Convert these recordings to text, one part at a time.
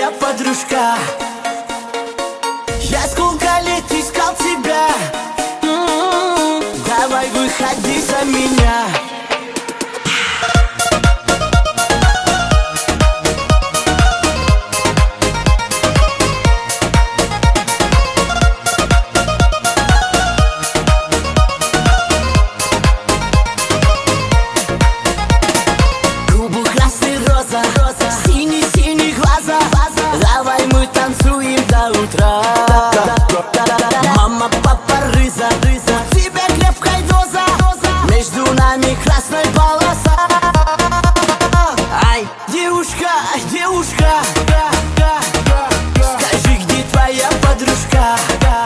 твоя подружка. Я сколько лет искал тебя. Давай выходи за меня. Синий-синий глаза, давай мы танцуем до утра. Мама, папа, рыза, у тебя крепкая доза, между нами красная полоса. Ай, девушка, девушка, скажи, где твоя подружка?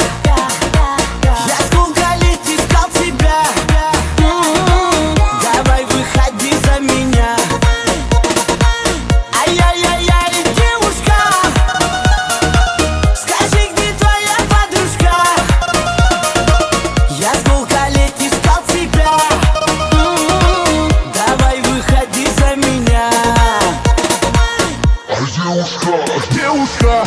Я сколько лет искал тебя. Давай выходи за меня. Девушка,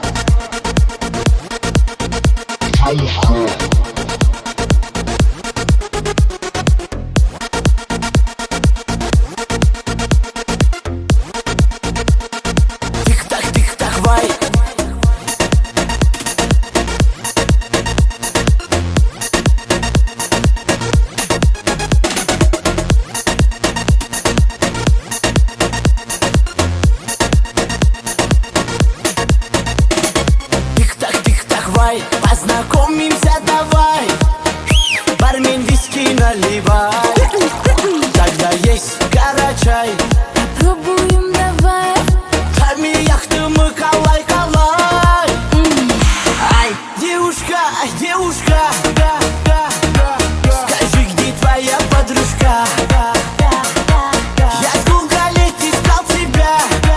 Тик-так, тик-так, вай. Познакомимся, давай. Бармен, виски наливай. Тогда есть карачай. Попробуем, давай. Тарми яхты мы калай-калай. Ай, девушка, девушка, скажи, где твоя подружка? Я сколько лет искал тебя.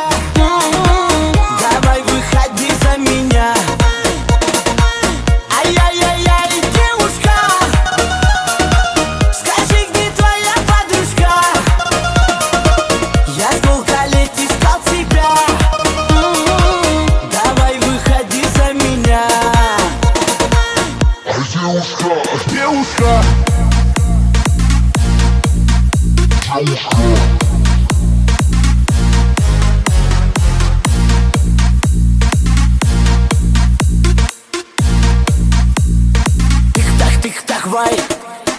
Давай выходи за меня. девушка, Тик-так, тик-так, вай.